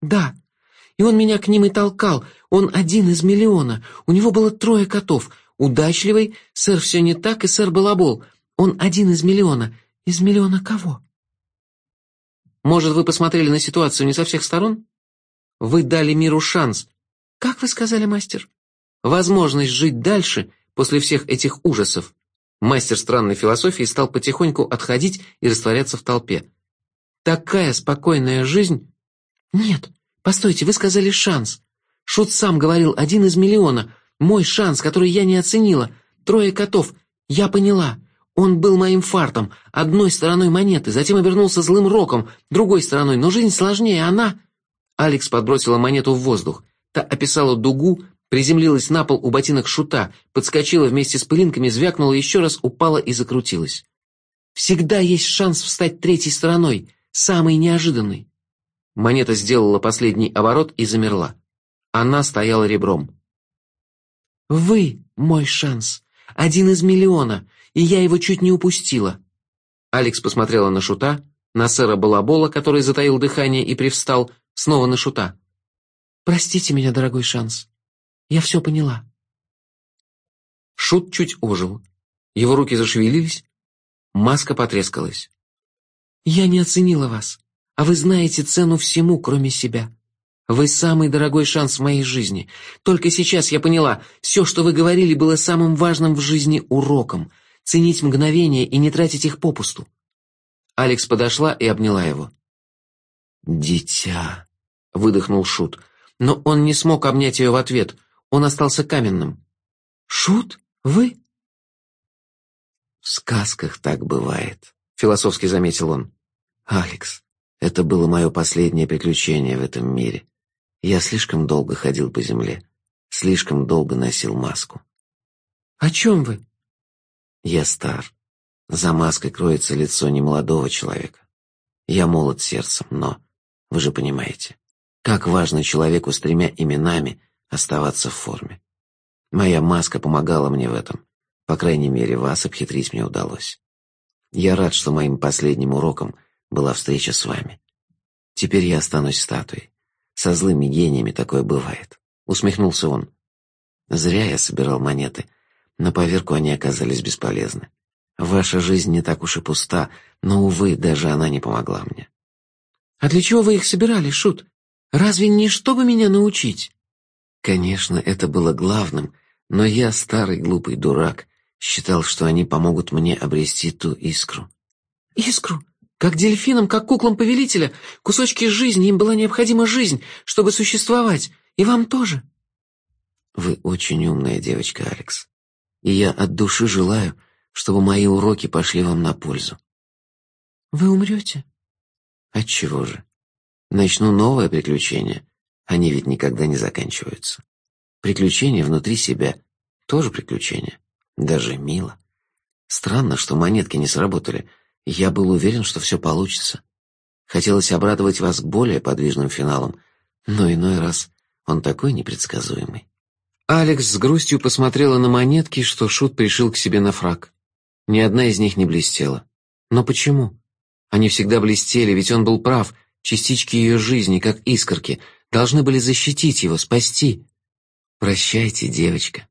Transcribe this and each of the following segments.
Да. И он меня к ним и толкал. Он один из миллиона. У него было 3 котов. Удачливый, сэр все не так и сэр Балабол. Он один из миллиона. Из миллиона кого? Может, вы посмотрели на ситуацию не со всех сторон? Вы дали миру шанс. Как вы сказали, мастер? Возможность жить дальше после всех этих ужасов. Мастер странной философии стал потихоньку отходить и растворяться в толпе. Такая спокойная жизнь... Нет, постойте, вы сказали шанс. Шут сам говорил, 1 из миллиона. Мой шанс, который я не оценила. 3 котов. Я поняла. Он был моим фартом, одной стороной монеты, затем обернулся злым роком, другой стороной, но жизнь сложнее, она... Алекс подбросила монету в воздух. Та описала дугу, приземлилась на пол у ботинок Шута, подскочила вместе с пылинками, звякнула еще раз, упала и закрутилась. Всегда есть шанс встать 3-й стороной, самый неожиданный. Монета сделала последний оборот и замерла. Она стояла ребром. «Вы мой шанс, 1 из миллиона, и я его чуть не упустила». Алекс посмотрела на Шута, на сэра Балабола, который затаил дыхание и привстал, снова на Шута. «Простите меня, дорогой шанс. Я все поняла». Шут чуть ожил. Его руки зашевелились, маска потрескалась. «Я не оценила вас, а вы знаете цену всему, кроме себя. Вы самый дорогой шанс в моей жизни. Только сейчас я поняла, все, что вы говорили, было самым важным в жизни уроком. Ценить мгновения и не тратить их попусту». Алекс подошла и обняла его. «Дитя», — выдохнул Шут, но он не смог обнять ее в ответ. Он остался каменным. «Шут? Вы?» «В сказках так бывает», — философски заметил он. «Алекс, это было мое последнее приключение в этом мире. Я слишком долго ходил по земле, слишком долго носил маску». «О чем вы?» «Я стар. За маской кроется лицо немолодого человека. Я молод сердцем, но, вы же понимаете, как важно человеку с 3 именами оставаться в форме. Моя маска помогала мне в этом. По крайней мере, вас обхитрить мне удалось. Я рад, что моим последним уроком была встреча с вами. Теперь я останусь статуей. Со злыми гениями такое бывает», — усмехнулся он. «Зря я собирал монеты. На поверку они оказались бесполезны. Ваша жизнь не так уж и пуста, но, увы, даже она не помогла мне». «А для чего вы их собирали, Шут? Разве не чтобы меня научить?» «Конечно, это было главным, но я, старый глупый дурак, считал, что они помогут мне обрести ту искру». «Искру? Как дельфинам, как куклам повелителя? Кусочки жизни, им была необходима жизнь, чтобы существовать. И вам тоже?» «Вы очень умная девочка, Алекс. И я от души желаю, чтобы мои уроки пошли вам на пользу». «Вы умрете?» «Отчего же? Начну новое приключение. Они ведь никогда не заканчиваются. Приключение внутри себя — тоже приключение. Даже мило. Странно, что монетки не сработали. Я был уверен, что все получится. Хотелось обрадовать вас более подвижным финалом, но иной раз он такой непредсказуемый». Алекс с грустью посмотрела на монетки, что Шут пришил к себе на фрак. Ни одна из них не блестела. Но почему? Они всегда блестели, ведь он был прав. Частички ее жизни, как искорки, должны были защитить его, спасти. «Прощайте, девочка».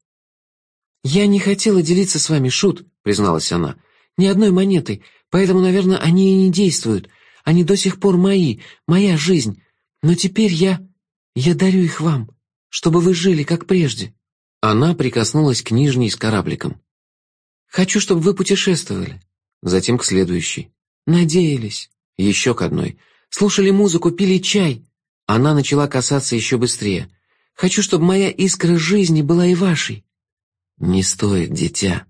«Я не хотела делиться с вами, Шут», — призналась она. «Ни одной монетой, поэтому, наверное, они и не действуют. Они до сих пор мои, моя жизнь. Но теперь я дарю их вам, чтобы вы жили, как прежде». Она прикоснулась к нижней с корабликом. «Хочу, чтобы вы путешествовали». Затем к следующей. «Надеялись». Еще к одной. «Слушали музыку, пили чай». Она начала касаться еще быстрее. «Хочу, чтобы моя искра жизни была и вашей». «Не стоит, дитя».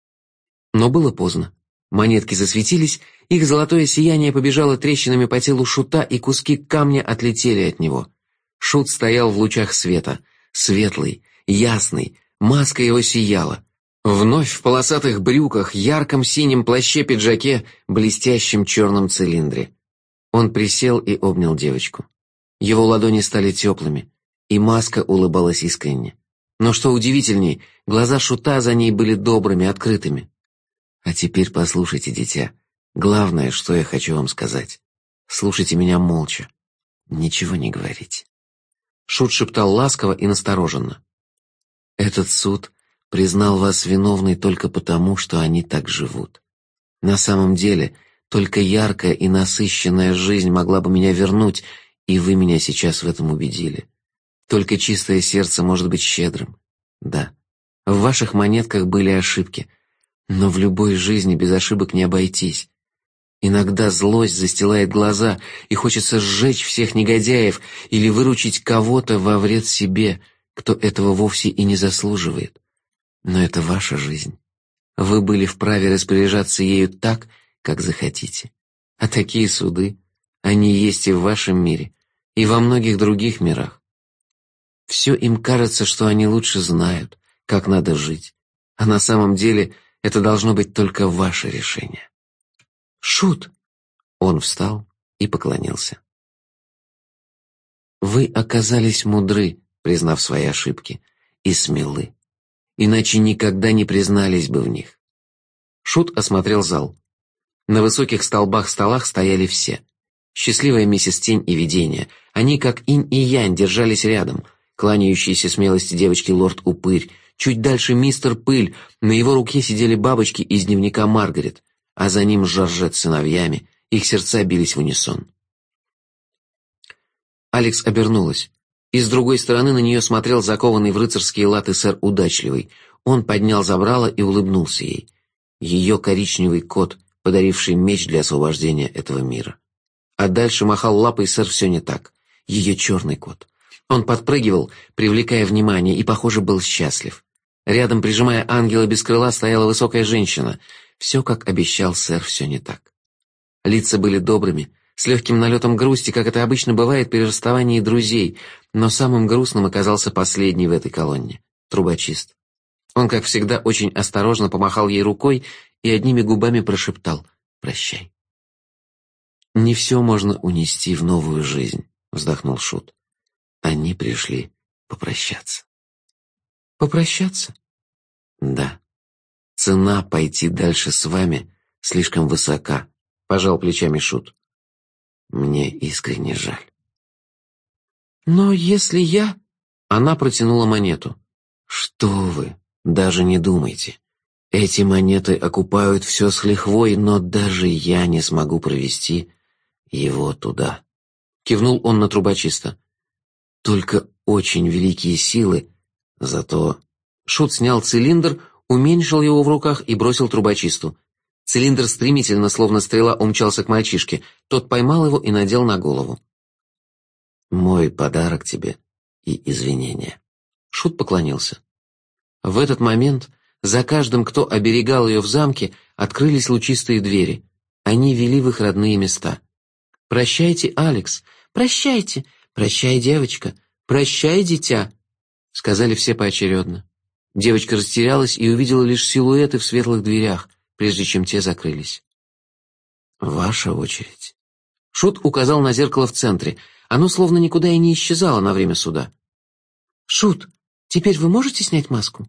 Но было поздно. Монетки засветились, их золотое сияние побежало трещинами по телу Шута, и куски камня отлетели от него. Шут стоял в лучах света. Светлый, ясный, маска его сияла. Вновь в полосатых брюках, ярком синем плаще-пиджаке, блестящем черном цилиндре. Он присел и обнял девочку. Его ладони стали теплыми, и маска улыбалась искренне. Но что удивительней, глаза Шута за ней были добрыми, открытыми. «А теперь послушайте, дитя. Главное, что я хочу вам сказать. Слушайте меня молча. ничего не говорить». Шут шептал ласково и настороженно. «Этот суд признал вас виновной только потому, что они так живут. На самом деле, только яркая и насыщенная жизнь могла бы меня вернуть, и вы меня сейчас в этом убедили. Только чистое сердце может быть щедрым. Да, в ваших монетках были ошибки, но в любой жизни без ошибок не обойтись. Иногда злость застилает глаза, и хочется сжечь всех негодяев или выручить кого-то во вред себе, кто этого вовсе и не заслуживает. Но это ваша жизнь. Вы были вправе распоряжаться ею так, как захотите. А такие суды, они есть и в вашем мире, и во многих других мирах. Все им кажется, что они лучше знают, как надо жить, а на самом деле это должно быть только ваше решение. Шут!» Он встал и поклонился. «Вы оказались мудры, признав свои ошибки, и смелы. Иначе никогда не признались бы в них». Шут осмотрел зал. На высоких столбах-столах стояли все. Счастливая миссис Тень и Видение. Они, как инь и янь, держались рядом. Кланяющиеся смелости девочки лорд Упырь. Чуть дальше мистер Пыль. На его руке сидели бабочки из дневника Маргарет. А за ним Жоржет с сыновьями. Их сердца бились в унисон. Алекс обернулась. И с другой стороны на нее смотрел закованный в рыцарские латы сэр Удачливый. Он поднял забрало и улыбнулся ей. Ее коричневый кот, подаривший меч для освобождения этого мира. А дальше махал лапой сэр Все не так. Ее черный кот. Он подпрыгивал, привлекая внимание, и, похоже, был счастлив. Рядом, прижимая ангела без крыла, стояла высокая женщина. Все, как обещал сэр Все не так. Лица были добрыми, с легким налетом грусти, как это обычно бывает при расставании друзей, но самым грустным оказался последний в этой колонне — трубочист. Он, как всегда, очень осторожно помахал ей рукой и одними губами прошептал «Прощай». «Не все можно унести в новую жизнь», — вздохнул Шут. «Они пришли попрощаться». «Попрощаться?» «Да. Цена пойти дальше с вами слишком высока», — пожал плечами Шут. «Мне искренне жаль». «Но если я...» Она протянула монету. «Что вы, даже не думайте. Эти монеты окупают все с лихвой, но даже я не смогу провести его туда». Кивнул он на трубочиста. «Только очень великие силы, зато...» Шут снял цилиндр, уменьшил его в руках и бросил трубочисту. Цилиндр стремительно, словно стрела, умчался к мальчишке. Тот поймал его и надел на голову. «Мой подарок тебе и извинения». Шут поклонился. В этот момент за каждым, кто оберегал ее в замке, открылись лучистые двери. Они вели в их родные места. «Прощайте, Алекс! Прощайте! Прощай, девочка! Прощай, дитя!» Сказали все поочередно. Девочка растерялась и увидела лишь силуэты в светлых дверях, прежде чем те закрылись. «Ваша очередь». Шут указал на зеркало в центре. Оно словно никуда и не исчезало на время суда. «Шут, теперь вы можете снять маску?»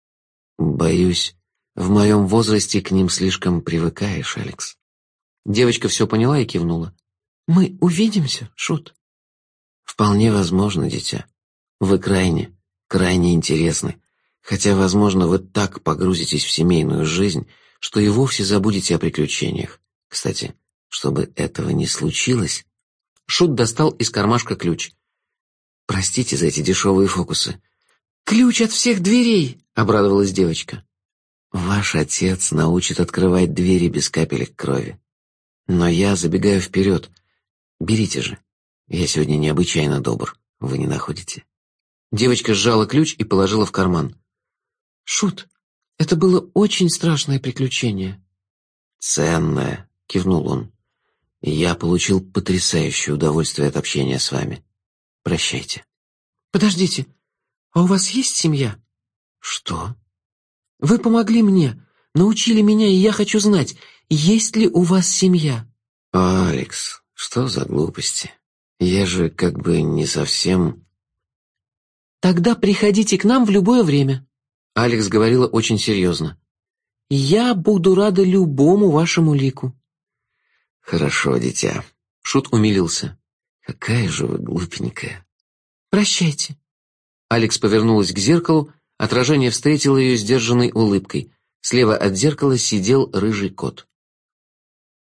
«Боюсь, в моем возрасте к ним слишком привыкаешь, Алекс». Девочка все поняла и кивнула. «Мы увидимся, Шут?» «Вполне возможно, дитя. Вы крайне интересны. Хотя, возможно, вы так погрузитесь в семейную жизнь, что и вовсе забудете о приключениях. Кстати, чтобы этого не случилось...» Шут достал из кармашка ключ. «Простите за эти дешевые фокусы». «Ключ от всех дверей!» — обрадовалась девочка. «Ваш отец научит открывать двери без капелек крови. Но я забегаю вперед. Берите же. Я сегодня необычайно добр. Вы не находите?» Девочка сжала ключ и положила в карман. «Шут, это было очень страшное приключение». «Ценное», — кивнул он. «Я получил потрясающее удовольствие от общения с вами. Прощайте». «Подождите, а у вас есть семья?» «Что?» «Вы помогли мне, научили меня, и я хочу знать, есть ли у вас семья?» «Алекс, что за глупости? Я же как бы не совсем...» «Тогда приходите к нам в любое время», — Алекс говорила очень серьезно. «Я буду рада любому вашему лику». «Хорошо, дитя». Шут умилился. Какая же вы глупенькая. Прощайте». Алекс повернулась к зеркалу, отражение встретило ее сдержанной улыбкой. Слева от зеркала сидел рыжий кот.